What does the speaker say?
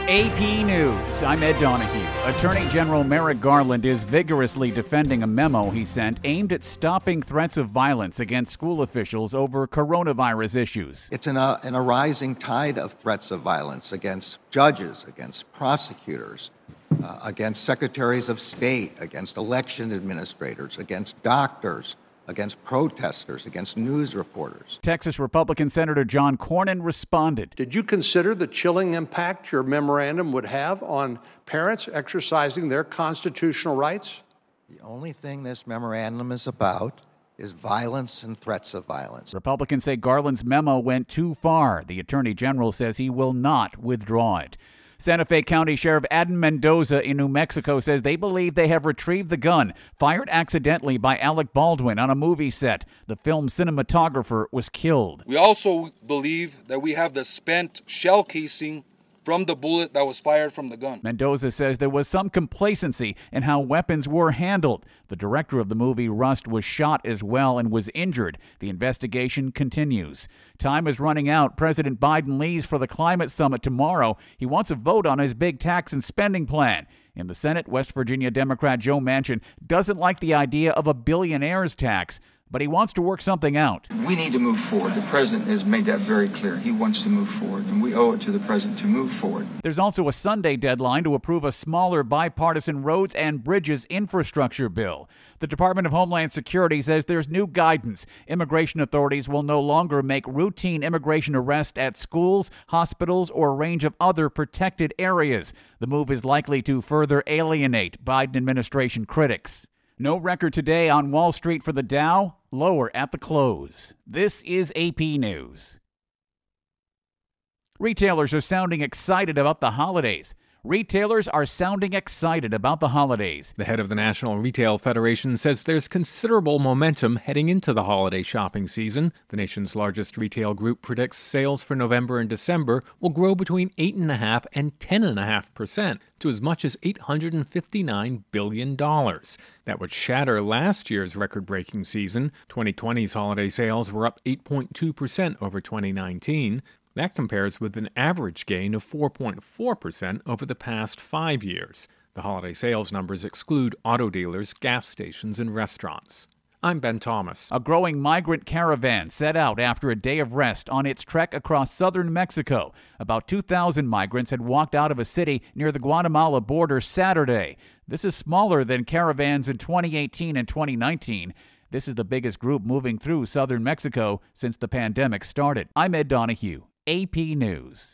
AP News, I'm Ed Donahue. Attorney General Merrick Garland is vigorously defending a memo he sent aimed at stopping threats of violence against school officials over coronavirus issues. It's in a rising tide of threats of violence against judges, against prosecutors, against secretaries of state, against election administrators, against doctors, against protesters, against news reporters. Texas Republican Senator John Cornyn responded. Did you consider the chilling impact your memorandum would have on parents exercising their constitutional rights? The only thing this memorandum is about is violence and threats of violence. Republicans say Garland's memo went too far. The Attorney General says he will not withdraw it. Santa Fe County Sheriff Adam Mendoza in New Mexico says they believe they have retrieved the gun fired accidentally by Alec Baldwin on a movie set. The film cinematographer was killed. We also believe that we have the spent shell casing from the bullet that was fired from the gun. Mendoza says there was some complacency in how weapons were handled. The director of the movie, Rust, was shot as well and was injured. The investigation continues. Time is running out. President Biden leaves for the climate summit tomorrow. He wants a vote on his big tax and spending plan. In the Senate, West Virginia Democrat Joe Manchin doesn't like the idea of a billionaire's tax, but he wants to work something out. We need to move forward. The president has made that very clear. He wants to move forward, and we owe it to the president to move forward. There's also a Sunday deadline to approve a smaller bipartisan roads and bridges infrastructure bill. The Department of Homeland Security says there's new guidance. Immigration authorities will no longer make routine immigration arrests at schools, hospitals, or a range of other protected areas. The move is likely to further alienate Biden administration critics. No record today on Wall Street for the Dow, lower at the close. This is AP News. Retailers are sounding excited about the holidays. Retailers are sounding excited about the holidays. The head of the National Retail Federation says there's considerable momentum heading into the holiday shopping season. The nation's largest retail group predicts sales for November and December will grow between 8.5% and 10.5% to as much as $859 billion. That would shatter last year's record-breaking season. 2020's holiday sales were up 8.2% over 2019. That compares with an average gain of 4.4% over the past 5 years. The holiday sales numbers exclude auto dealers, gas stations, and restaurants. I'm Ben Thomas. A growing migrant caravan set out after a day of rest on its trek across southern Mexico. About 2,000 migrants had walked out of a city near the Guatemala border Saturday. This is smaller than caravans in 2018 and 2019. This is the biggest group moving through southern Mexico since the pandemic started. I'm Ed Donahue, AP News.